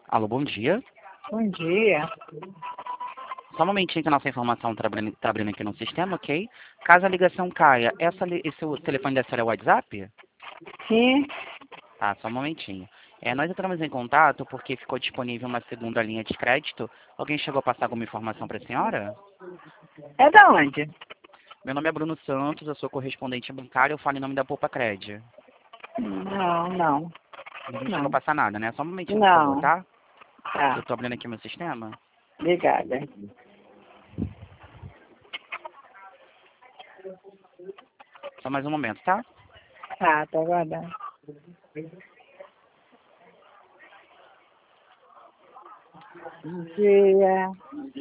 Alô, bom dia. Bom dia. Só um momentinho que a nossa informação tá abrindo aqui no sistema, ok? Caso a ligação caia, esse o telefone da senhora é o WhatsApp? Sim, Tá, só um momentinho. Nós entramos em contato porque ficou disponível uma segunda linha de crédito. Alguém chegou a passar alguma informação para a senhora? é da onde? Meu nome é Bruno Santos, eu sou correspondente bancário, eu falo em nome da Poupa Cred. Não. Ninguém chegou a Não. passar nada, né? Só um momentinho, por favor, Não. tá? Eu Tá. tô abrindo aqui meu sistema. Obrigada. Só mais um momento, tá? Tá, tô aguardando. Bom dia.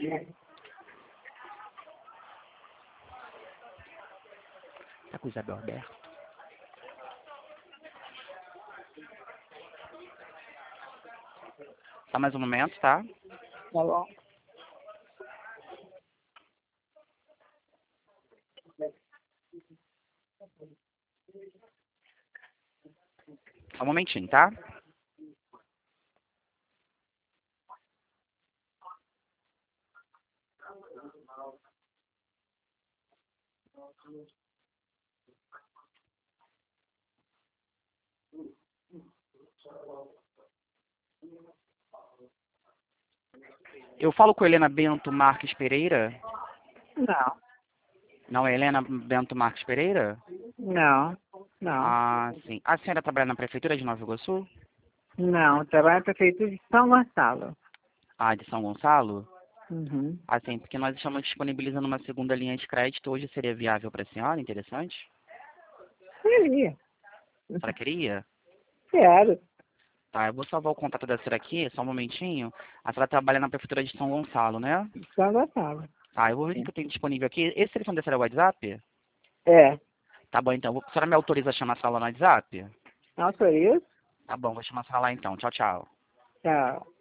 Tá com o Isabel aberto. Só mais um momento, tá? Tá bom. Só um momentinho, tá? Eu falo com Helena Bento Marques Pereira? Não. Não é Helena Bento Marques Pereira? Não. Não. Ah, sim. A senhora trabalha na prefeitura de Nova Iguaçu? Não. Trabalho na prefeitura de São Gonçalo. Ah, de São Gonçalo? Uhum. Ah, sim, porque nós estamos disponibilizando uma segunda linha de crédito. Hoje seria viável para a senhora? Interessante? Seria. A senhora queria? Quero. Tá, eu vou salvar o contato da senhora aqui, só um momentinho. A senhora trabalha na prefeitura de São Gonçalo, né? São Gonçalo. Tá, eu vou ver o que eu tenho disponível aqui. Esse telefone da senhora é o WhatsApp? É. Tá bom, então. A senhora me autoriza a chamar a senhora lá no WhatsApp? Autorizo? Tá bom, vou chamar a senhora lá então. Tchau, tchau. Tchau.